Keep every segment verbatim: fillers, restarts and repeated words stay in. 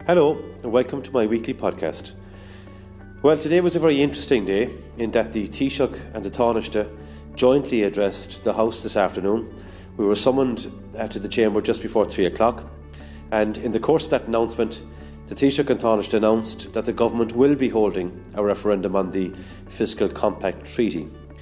Hello and welcome to my weekly podcast. Well, today was a very interesting day in that the Taoiseach and the Taoiseach jointly addressed the House this afternoon. We were summoned uh, to the chamber just before three o'clock, and in the course of that announcement, the Taoiseach and Taoiseach announced that the government will be holding a referendum on the Fiscal Compact Treaty.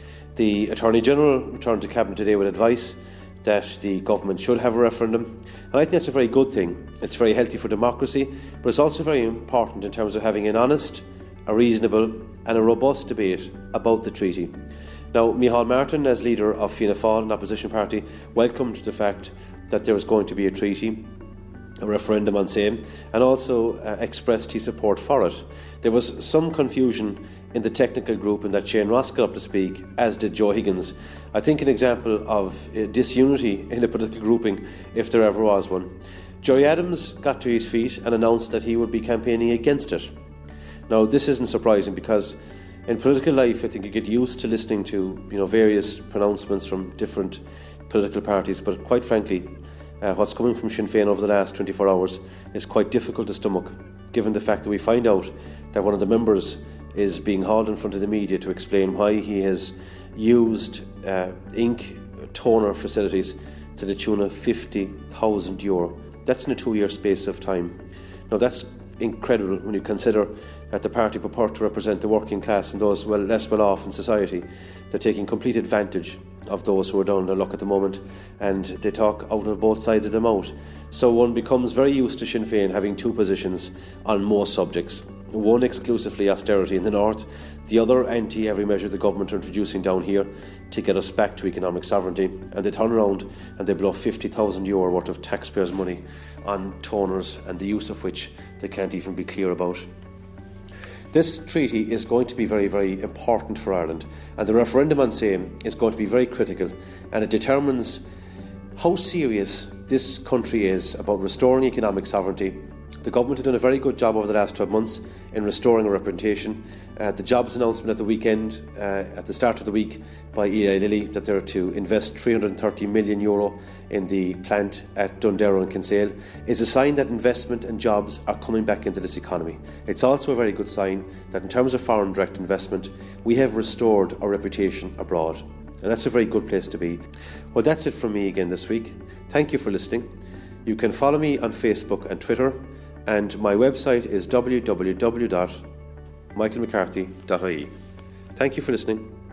The Attorney-General returned to Cabinet today with advice that the government should have a referendum, and I think that's a very good thing. It's very healthy for democracy, but it's also very important in terms of having an honest, a reasonable and a robust debate about the treaty. Now, Micheál Martin, as leader of Fianna Fáil, an opposition party, welcomed the fact that there was going to be a treaty, a referendum on same, and also uh, expressed his support for it. There was some confusion in the technical group in that Shane Ross got up to speak, as did Joe Higgins. I think an example of uh, disunity in a political grouping, if there ever was one. Gerry Adams got to his feet and announced that he would be campaigning against it. Now, this isn't surprising because in political life, I think you get used to listening to you know various pronouncements from different political parties, but quite frankly, uh, what's coming from Sinn Féin over the last twenty-four hours is quite difficult to stomach, given the fact that we find out that one of the members is being hauled in front of the media to explain why he has used uh, ink toner facilities to the tune of fifty thousand euro. That's in a two-year space of time. Now, that's incredible when you consider that the party purport to represent the working class and those well less well off in society. They're taking complete advantage of those who are down on their luck at the moment, and they talk out of both sides of the mouth. So one becomes very used to Sinn Féin having two positions on most subjects. One exclusively austerity in the north, the other anti every measure the government are introducing down here to get us back to economic sovereignty, and they turn around and they blow fifty thousand euro worth of taxpayers' money on toners, and the use of which they can't even be clear about. This treaty is going to be very, very important for Ireland, and the referendum on same is going to be very critical, and it determines how serious this country is about restoring economic sovereignty. The government has done a very good job over the last twelve months in restoring a reputation. Uh, the jobs announcement at the weekend, uh, at the start of the week, by Eli Lilly, that they're to invest three hundred thirty million euro in the plant at Dundero and Kinsale, is a sign that investment and jobs are coming back into this economy. It's also a very good sign that in terms of foreign direct investment, we have restored our reputation abroad. And that's a very good place to be. Well, that's it from me again this week. Thank you for listening. You can follow me on Facebook and Twitter, and my website is w w w dot michael mccarthy dot i e. Thank you for listening.